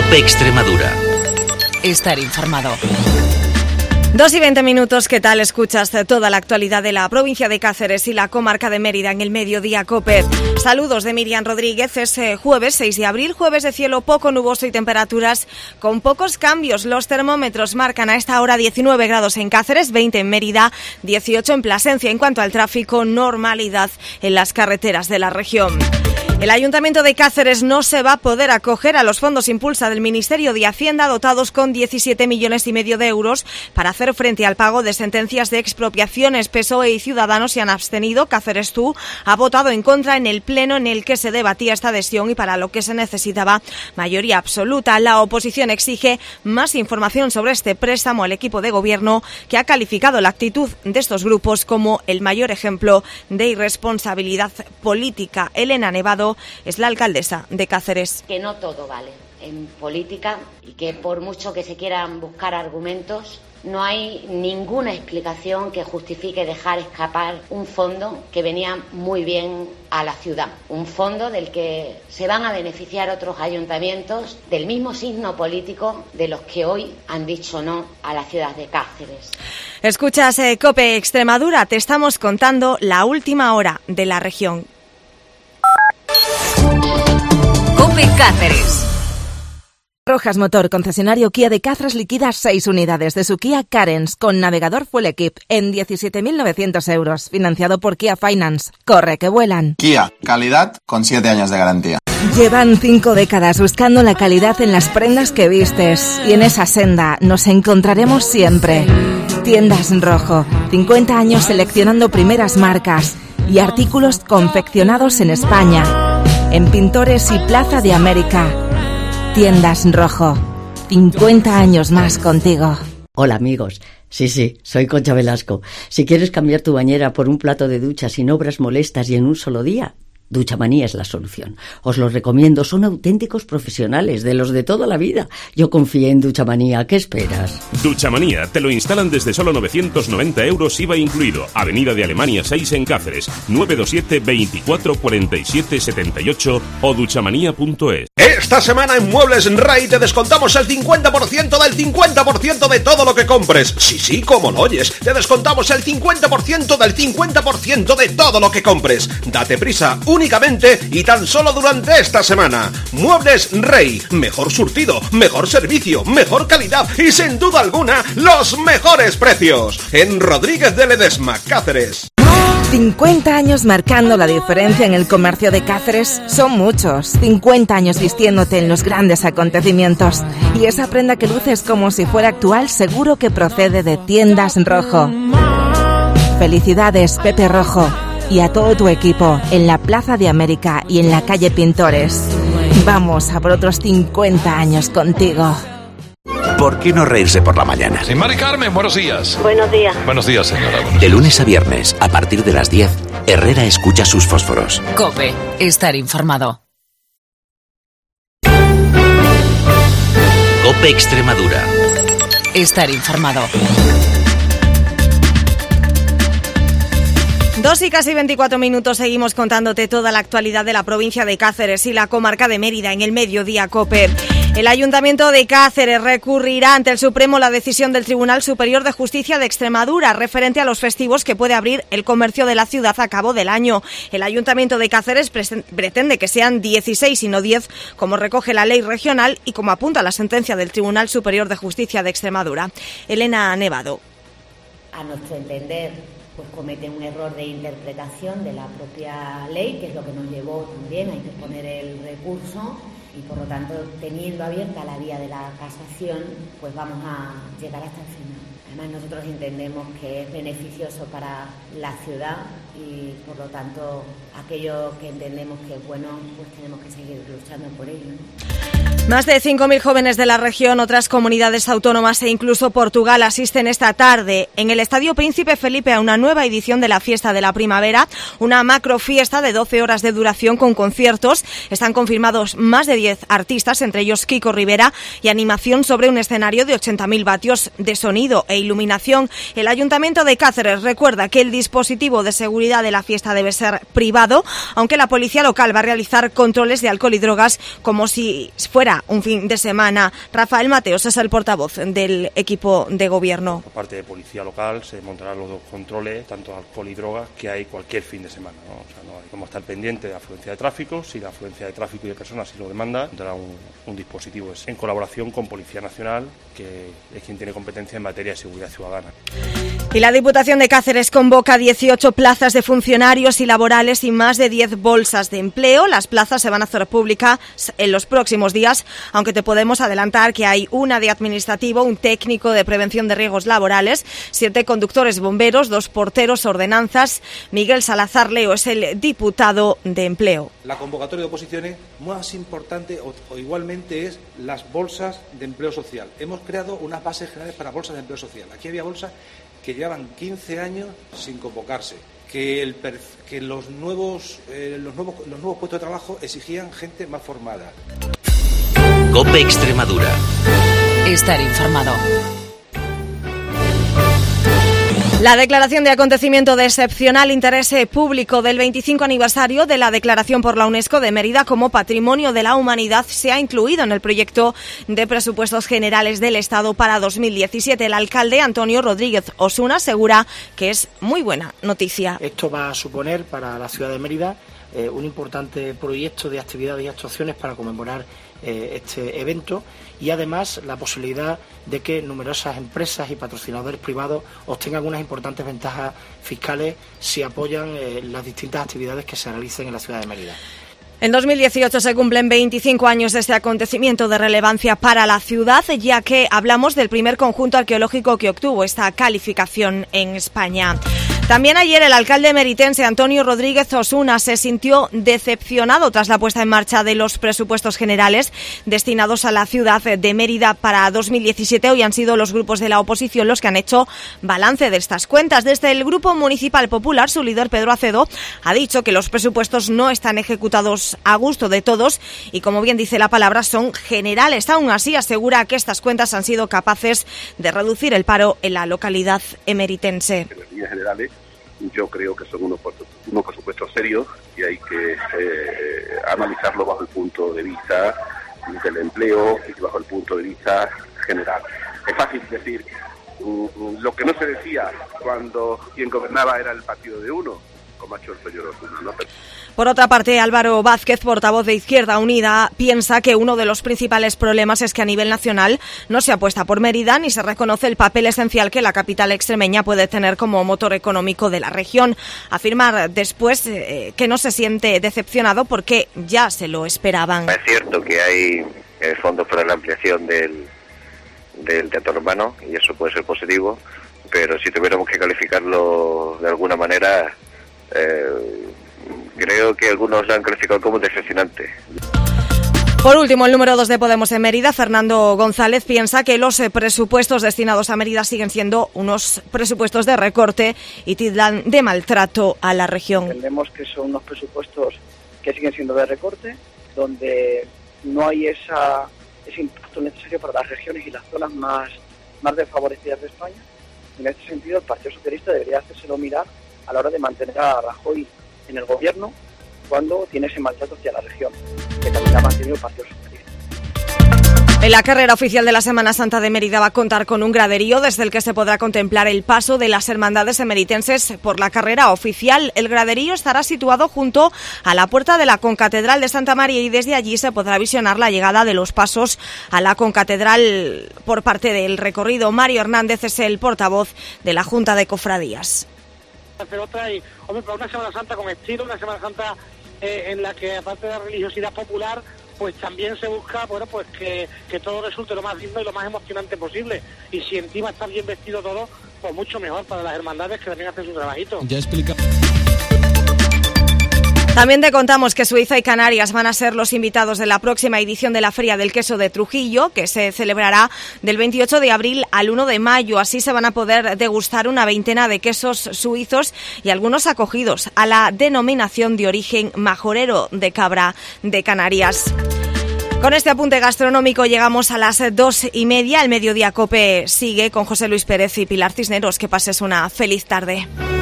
COPE Extremadura. Estar informado. 2:20, ¿qué tal? Escuchas toda la actualidad de la provincia de Cáceres y la comarca de Mérida en el Mediodía COPE. Saludos de Miriam Rodríguez. Es jueves 6 de abril, jueves de cielo poco nuboso y temperaturas con pocos cambios. Los termómetros marcan a esta hora 19 grados en Cáceres, 20 en Mérida, 18 en Plasencia. En cuanto al tráfico, normalidad en las carreteras de la región. El Ayuntamiento de Cáceres no se va a poder acoger a los fondos Impulsa del Ministerio de Hacienda dotados con 17,5 millones de euros para hacer frente al pago de sentencias de expropiaciones. PSOE y Ciudadanos se han abstenido. Cáceres Tú ha votado en contra en el pleno en el que se debatía esta adhesión y para lo que se necesitaba mayoría absoluta. La oposición exige más información sobre este préstamo al equipo de gobierno, que ha calificado la actitud de estos grupos como el mayor ejemplo de irresponsabilidad política. Elena Nevado es la alcaldesa de Cáceres. Que no todo vale en política y que por mucho que se quieran buscar argumentos, no hay ninguna explicación que justifique dejar escapar un fondo que venía muy bien a la ciudad. Un fondo del que se van a beneficiar otros ayuntamientos del mismo signo político de los que hoy han dicho no a la ciudad de Cáceres. Escuchas COPE Extremadura, te estamos contando la última hora de la región. COPE Cáceres. Rojas Motor, concesionario Kia de Cáceres, liquida 6 unidades de su Kia Carens con navegador Full Equip en 17.900 euros, financiado por Kia Finance. Corre que vuelan. Kia, calidad con 7 años de garantía. Llevan 5 décadas buscando la calidad en las prendas que vistes y en esa senda nos encontraremos siempre. Tiendas Rojo, 50 años seleccionando primeras marcas y artículos confeccionados en España, en Pintores y Plaza de América. Tiendas Rojo, 50 años más contigo. Hola amigos, sí, soy Concha Velasco. Si quieres cambiar tu bañera por un plato de ducha sin obras molestas y en un solo día, Duchamanía es la solución. Os los recomiendo, son auténticos profesionales, de los de toda la vida. Yo confié en Duchamanía, ¿qué esperas? Duchamanía, te lo instalan desde solo 990 euros IVA incluido. Avenida de Alemania 6 en Cáceres, 927 24 47 78 o duchamanía.es. Esta semana en Muebles Rey te descontamos el 50% del 50% de todo lo que compres. Sí, como lo oyes, te descontamos el 50% del 50% de todo lo que compres. Date prisa, únicamente y tan solo durante esta semana. Muebles Rey, mejor surtido, mejor servicio, mejor calidad y sin duda alguna los mejores precios. En Rodríguez de Ledesma, Cáceres. 50 años marcando la diferencia en el comercio de Cáceres son muchos. 50 años vistiéndote en los grandes acontecimientos. Y esa prenda que luces como si fuera actual seguro que procede de Tiendas Rojo. Felicidades, Pepe Rojo. Y a todo tu equipo en la Plaza de América y en la calle Pintores. Vamos a por otros 50 años contigo. ¿Por qué no reírse por la mañana? Sí, Mari Carmen, buenos días. Buenos días. Buenos días, señora. De lunes a viernes, a partir de las 10, Herrera escucha sus fósforos. COPE, estar informado. COPE Extremadura. Estar informado. 2:24, seguimos contándote toda la actualidad de la provincia de Cáceres y la comarca de Mérida en el Mediodía COPE. El Ayuntamiento de Cáceres recurrirá ante el Supremo la decisión del Tribunal Superior de Justicia de Extremadura referente a los festivos que puede abrir el comercio de la ciudad a cabo del año. El Ayuntamiento de Cáceres pretende que sean 16 y no 10, como recoge la ley regional y como apunta la sentencia del Tribunal Superior de Justicia de Extremadura. Elena Nevado. A nuestro entender, pues comete un error de interpretación de la propia ley, que es lo que nos llevó también a interponer el recurso y por lo tanto, teniendo abierta la vía de la casación, pues vamos a llegar hasta el final. Además, nosotros entendemos que es beneficioso para la ciudad y por lo tanto, aquello que entendemos que es bueno, pues tenemos que seguir luchando por ello, ¿no? Más de 5.000 jóvenes de la región, otras comunidades autónomas e incluso Portugal asisten esta tarde en el Estadio Príncipe Felipe a una nueva edición de la Fiesta de la Primavera, una macrofiesta de 12 horas de duración con conciertos. Están confirmados más de 10 artistas, entre ellos Kiko Rivera, y animación sobre un escenario de 80.000 vatios de sonido e iluminación. El Ayuntamiento de Cáceres recuerda que el dispositivo de seguridad de la fiesta debe ser privado, aunque la policía local va a realizar controles de alcohol y drogas como si fuera será un fin de semana. Rafael Mateos es el portavoz del equipo de gobierno. Por parte de policía local se montarán los controles, tanto alcohol y drogas, que hay cualquier fin de semana, ¿no? O sea, no hay como estar pendiente de afluencia de tráfico. Si la afluencia de tráfico y de personas si lo demanda, tendrá un dispositivo en colaboración con Policía Nacional, que es quien tiene competencia en materia de seguridad ciudadana. Y la Diputación de Cáceres convoca 18 plazas de funcionarios y laborales y más de 10 bolsas de empleo. Las plazas se van a hacer públicas en los próximos días, aunque te podemos adelantar que hay una de administrativo, un técnico de prevención de riesgos laborales, 7 conductores bomberos, 2 porteros, ordenanzas. Miguel Salazar Leo es el diputado de empleo. La convocatoria de oposiciones más importante o igualmente es las bolsas de empleo social. Hemos creado unas bases generales para bolsas de empleo social. Aquí había bolsas que llevan 15 años sin convocarse, que los nuevos puestos de trabajo exigían gente más formada. COPE Extremadura. Estar informado. La declaración de acontecimiento de excepcional interés público del 25 aniversario de la declaración por la UNESCO de Mérida como Patrimonio de la Humanidad se ha incluido en el proyecto de presupuestos generales del Estado para 2017. El alcalde Antonio Rodríguez Osuna asegura que es muy buena noticia. Esto va a suponer para la ciudad de Mérida un importante proyecto de actividades y actuaciones para conmemorar este evento y además la posibilidad de que numerosas empresas y patrocinadores privados obtengan unas importantes ventajas fiscales si apoyan las distintas actividades que se realicen en la ciudad de Mérida. En 2018 se cumplen 25 años de este acontecimiento de relevancia para la ciudad, ya que hablamos del primer conjunto arqueológico que obtuvo esta calificación en España. También ayer el alcalde meritense Antonio Rodríguez Osuna se sintió decepcionado tras la puesta en marcha de los presupuestos generales destinados a la ciudad de Mérida para 2017. Hoy han sido los grupos de la oposición los que han hecho balance de estas cuentas. Desde el Grupo Municipal Popular, su líder Pedro Acedo ha dicho que los presupuestos no están ejecutados a gusto de todos y, como bien dice la palabra, son generales. Aún así, asegura que estas cuentas han sido capaces de reducir el paro en la localidad emeritense. En líneas generales, yo creo que son unos presupuestos serios y hay que analizarlo bajo el punto de vista del empleo y bajo el punto de vista general. Es fácil decir lo que no se decía cuando quien gobernaba era el partido de uno, como ha hecho el señor Osuna, ¿no? Por otra parte, Álvaro Vázquez, portavoz de Izquierda Unida, piensa que uno de los principales problemas es que a nivel nacional no se apuesta por Mérida ni se reconoce el papel esencial que la capital extremeña puede tener como motor económico de la región. Afirmar después que no se siente decepcionado porque ya se lo esperaban. Es cierto que hay fondos para la ampliación del teatro urbano y eso puede ser positivo, pero si tuviéramos que calificarlo de alguna manera, creo que algunos lo han calificado como decepcionante. Por último, el número 2 de Podemos en Mérida, Fernando González, piensa que los presupuestos destinados a Mérida siguen siendo unos presupuestos de recorte y tildan de maltrato a la región. Entendemos que son unos presupuestos que siguen siendo de recorte, donde no hay ese impacto necesario para las regiones y las zonas más desfavorecidas de España. En este sentido, el Partido Socialista debería hacérselo mirar a la hora de mantener a Rajoy en el gobierno cuando tiene ese maltrato hacia la región, que también ha mantenido el Partido Socialista. En la carrera oficial de la Semana Santa de Mérida va a contar con un graderío desde el que se podrá contemplar el paso de las hermandades emeritenses por la carrera oficial. El graderío estará situado junto a la puerta de la Concatedral de Santa María y desde allí se podrá visionar la llegada de los pasos a la Concatedral por parte del recorrido. Mario Hernández es el portavoz de la Junta de Cofradías. Hacer otra y, hombre, para una Semana Santa con estilo, una Semana Santa en la que, aparte de la religiosidad popular, pues también se busca, bueno, pues que todo resulte lo más lindo y lo más emocionante posible. Y si encima está bien vestido todo, pues mucho mejor para las hermandades que también hacen su trabajito. Ya explica. También te contamos que Suiza y Canarias van a ser los invitados de la próxima edición de la Feria del Queso de Trujillo, que se celebrará del 28 de abril al 1 de mayo. Así se van a poder degustar una veintena de quesos suizos y algunos acogidos a la denominación de origen majorero de cabra de Canarias. Con este apunte gastronómico llegamos a las 2:30. El Mediodía COPE sigue con José Luis Pérez y Pilar Cisneros. Que pases una feliz tarde.